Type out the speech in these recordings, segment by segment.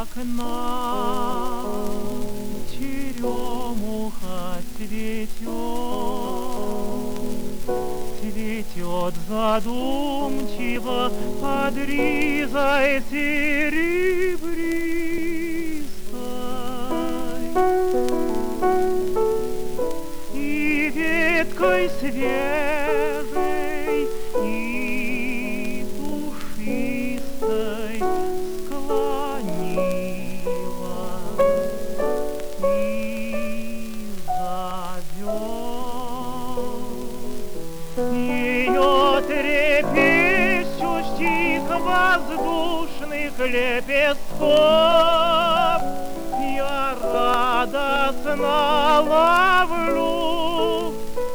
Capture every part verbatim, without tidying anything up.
окна черемуха цветет, цветет задумчиво под ризой серебристой, и веткой свежей и пушистой склонила и зовет ее трепещущих воздушных лепестков. Я радостно ловлю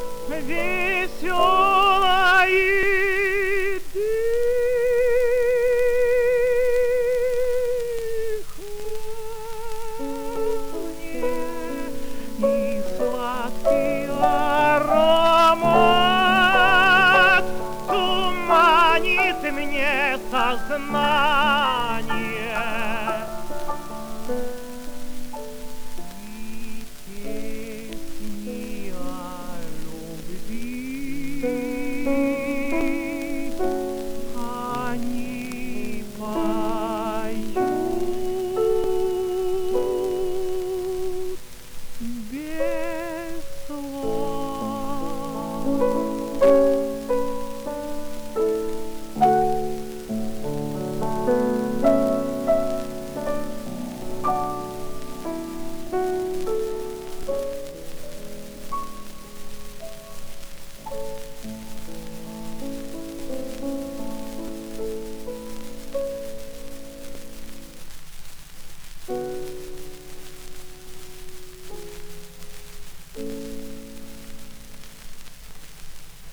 веселой дыханье и сладкий аромат туманит мне сознание.